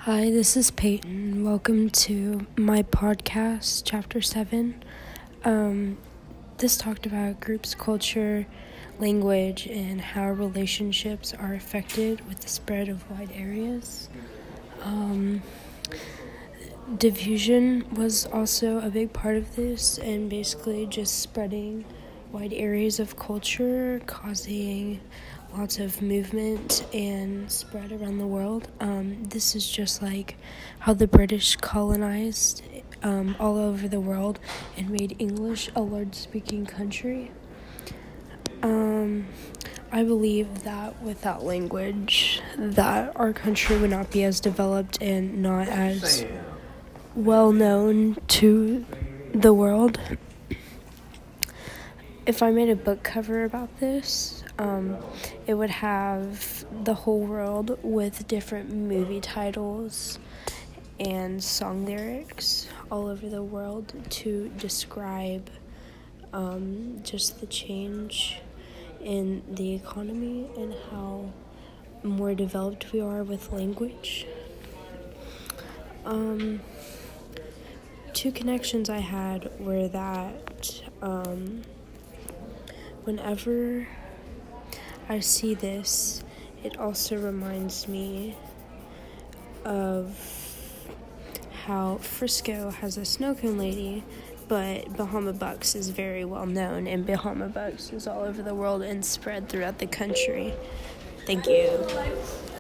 Hi, this is Peyton. Welcome to my podcast, Chapter 7. This talked about groups, culture, language, and how relationships are affected with the spread of wide areas. Diffusion was also a big part of this, and basically just spreading wide areas of culture, causing lots of movement and spread around the world. This is just like how the British colonized all over the world and made English a large-speaking country. I believe that without language, that our country would not be as developed and not as well known to the world. If I made a book cover about this, it would have the whole world with different movie titles and song lyrics all over the world to describe just the change in the economy and how more developed we are with language. Two connections I had were that whenever I see this, it also reminds me of how Frisco has a snow cone lady, but Bahama Bucks is very well known, and Bahama Bucks is all over the world and spread throughout the country. Thank you.